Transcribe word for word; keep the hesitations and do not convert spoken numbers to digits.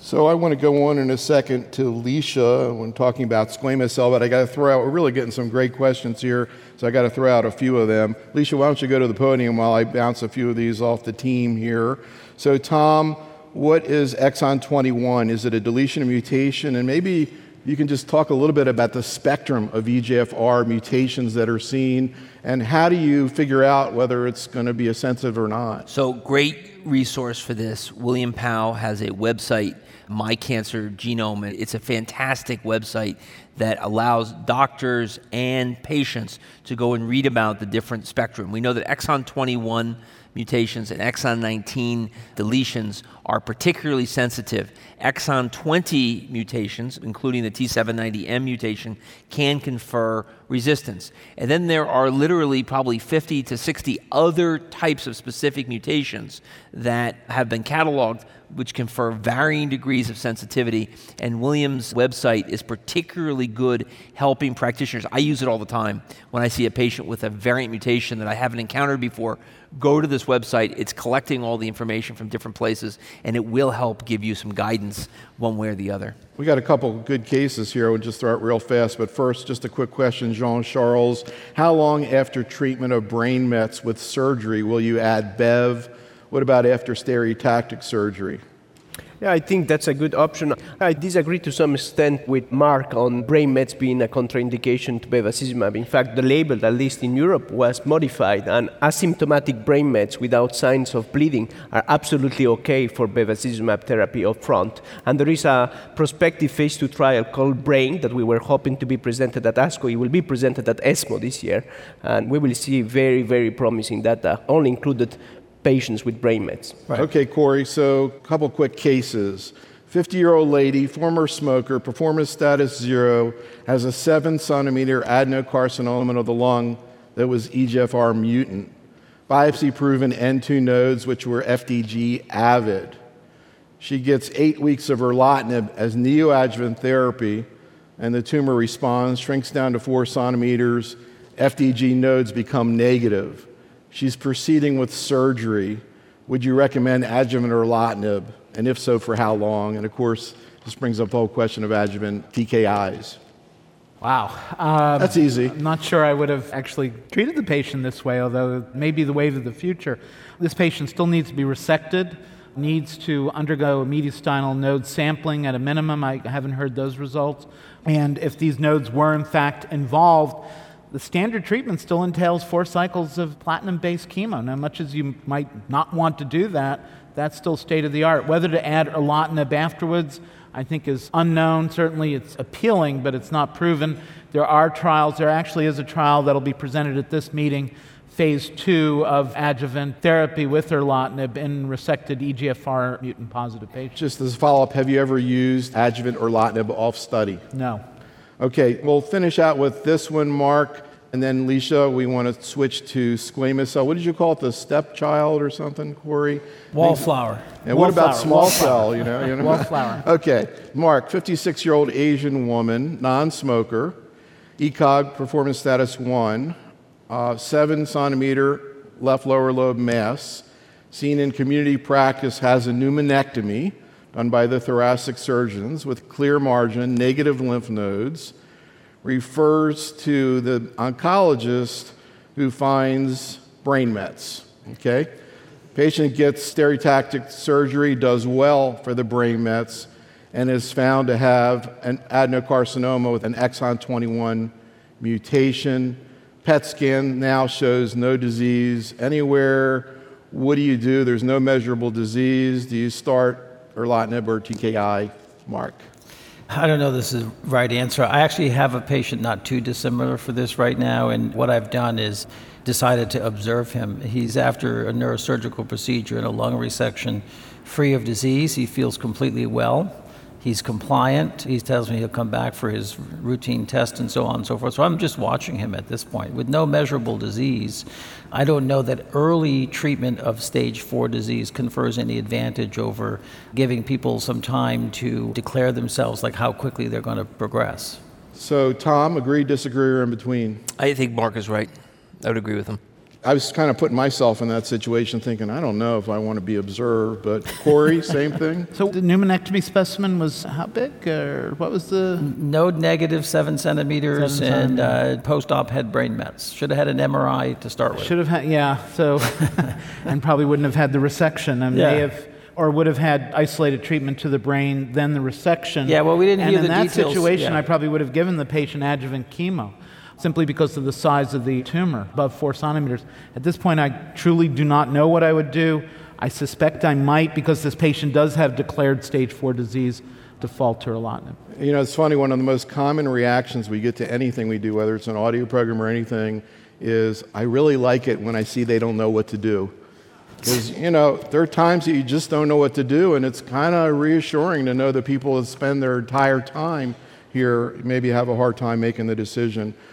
So I want to go on in a second to Lecia when talking about squamous cell, but I got to throw out, we're really getting some great questions here, so I got to throw out a few of them. Lecia, why don't you go to the podium while I bounce a few of these off the team here. So Tom, what is exon twenty-one? Is it a deletion or mutation? And maybe you can just talk a little bit about the spectrum of E G F R mutations that are seen, and how do you figure out whether it's going to be a sensitive or not? So great resource for this. William Pao has a website, My Cancer Genome. It's a fantastic website that allows doctors and patients to go and read about the different spectrum. We know that exon twenty-one mutations and exon nineteen deletions are particularly sensitive. Exon twenty mutations, including the T seven ninety M mutation, can confer resistance. And then there are literally probably fifty to sixty other types of specific mutations that have been cataloged which confer varying degrees of sensitivity, and William's website is particularly good helping practitioners. I use it all the time when I see a patient with a variant mutation that I haven't encountered before. Go to this website. It's collecting all the information from different places, and it will help give you some guidance one way or the other. We got a couple good cases here. I would just throw it real fast, but first, just a quick question, Jean-Charles. How long after treatment of brain mets with surgery will you add B E V? What about after stereotactic surgery? Yeah, I think that's a good option. I disagree to some extent with Mark on brain mets being a contraindication to bevacizumab. In fact, the label, at least in Europe, was modified, and asymptomatic brain mets without signs of bleeding are absolutely okay for bevacizumab therapy up front. And there is a prospective phase two trial called BRAIN that we were hoping to be presented at ASCO. It will be presented at ESMO this year, and we will see very, very promising data, only included patients with brain mets. Right. Okay, Corey, so a couple quick cases. fifty-year-old lady, former smoker, performance status zero, has a seven centimeter adenocarcinoma of the lung that was E G F R mutant. Biopsy-proven N two nodes, which were F D G avid. She gets eight weeks of erlotinib as neoadjuvant therapy, and the tumor responds, shrinks down to four centimeters, F D G nodes become negative. She's proceeding with surgery. Would you recommend adjuvant erlotinib? And if so, for how long? And of course, this brings up the whole question of adjuvant T K Is. Wow. Um, That's easy. I'm not sure I would have actually treated the patient this way, although it may be the wave of the future. This patient still needs to be resected, needs to undergo a mediastinal node sampling at a minimum. I haven't heard those results. And if these nodes were in fact involved, the standard treatment still entails four cycles of platinum-based chemo. Now, much as you might not want to do that, that's still state-of-the-art. Whether to add erlotinib afterwards, I think is unknown. Certainly it's appealing, but it's not proven. There are trials. There actually is a trial that'll be presented at this meeting, phase two of adjuvant therapy with erlotinib in resected E G F R mutant positive patients. Just as a follow-up, have you ever used adjuvant erlotinib off study? No. Okay, we'll finish out with this one, Mark, and then Lecia, we want to switch to squamous cell. What did you call it, the stepchild or something, Corey? Wallflower. And what about Wallflower, small wallflower. cell, you know? You know? Wallflower. Okay, Mark, fifty-six-year-old Asian woman, non-smoker, E C O G performance status one, uh, seven centimeter left lower lobe mass, seen in community practice, has a pneumonectomy, done by the thoracic surgeons with clear margin, negative lymph nodes, refers to the oncologist who finds brain mets, okay? Patient gets stereotactic surgery, does well for the brain mets, and is found to have an adenocarcinoma with an exon twenty-one mutation. P E T scan now shows no disease anywhere. What do you do? There's no measurable disease. Do you start erlotinib or T K I? Mark. I don't know this is the right answer. I actually have a patient not too dissimilar for this right now, and what I've done is decided to observe him. He's after a neurosurgical procedure and a lung resection, free of disease. He feels completely well. He's compliant. He tells me he'll come back for his routine test and so on and so forth. So I'm just watching him at this point. With no measurable disease, I don't know that early treatment of stage four disease confers any advantage over giving people some time to declare themselves, like how quickly they're going to progress. So Tom, agree, disagree, or in between? I think Mark is right. I would agree with him. I was kind of putting myself in that situation thinking, I don't know if I want to be observed, but Corey, same thing? So the pneumonectomy specimen was how big, or what was the? Node negative seven centimeters Seven and uh, post-op head brain mets. Should have had an M R I to start with. Should have had, yeah, so, and probably wouldn't have had the resection, and Yeah. may have, or would have had isolated treatment to the brain, then the resection. Yeah, well, we didn't and hear in the that details, situation, yeah. I probably would have given the patient adjuvant chemo, simply because of the size of the tumor, above four centimeters. At this point, I truly do not know what I would do. I suspect I might, because this patient does have declared stage four disease, default to erlotinib. You know, it's funny, one of the most common reactions we get to anything we do, whether it's an audio program or anything, is I really like it when I see they don't know what to do. Because, you know, there are times that you just don't know what to do, and it's kind of reassuring to know that people that spend their entire time here maybe have a hard time making the decision.